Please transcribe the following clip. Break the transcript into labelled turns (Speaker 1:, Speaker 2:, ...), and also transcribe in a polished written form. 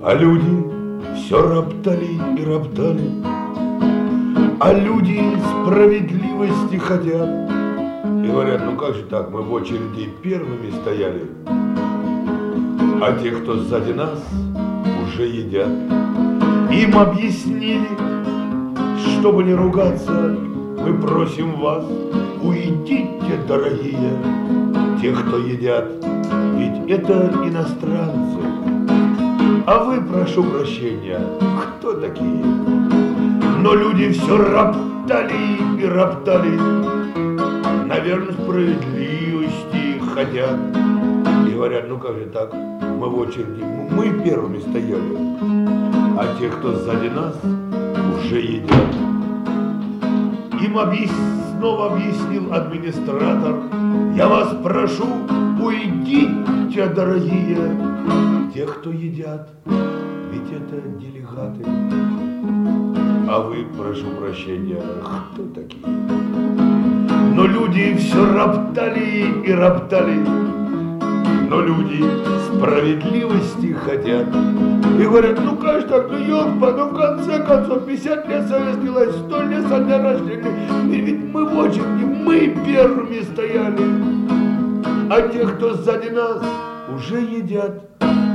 Speaker 1: А люди все роптали и роптали, а люди справедливости хотят. И говорят, ну как же так, мы в очереди первыми стояли, а те, кто сзади нас, уже едят. Им объяснили, чтобы не ругаться, мы просим вас, уйдите, дорогие, те, кто едят, ведь это иностранцы. А вы, прошу прощения, кто такие? Но люди все роптали и роптали, наверное, справедливости хотят. И говорят, ну как же так, мы в очереди, мы первыми стояли, а те, кто сзади нас, уже едят. Им снова объяснил администратор, я вас прошу, уйдите, дорогие, те, кто едят, ведь это делегаты. А вы, прошу прощения, кто такие? Но люди все роптали и роптали, но люди справедливости хотят. И говорят, ну как же так, ну ёпа, ну в конце концов 50 лет советской власти, 100 лет со дня рождения, ведь мы в очереди, мы первыми стояли, а те, кто сзади нас, уже едят.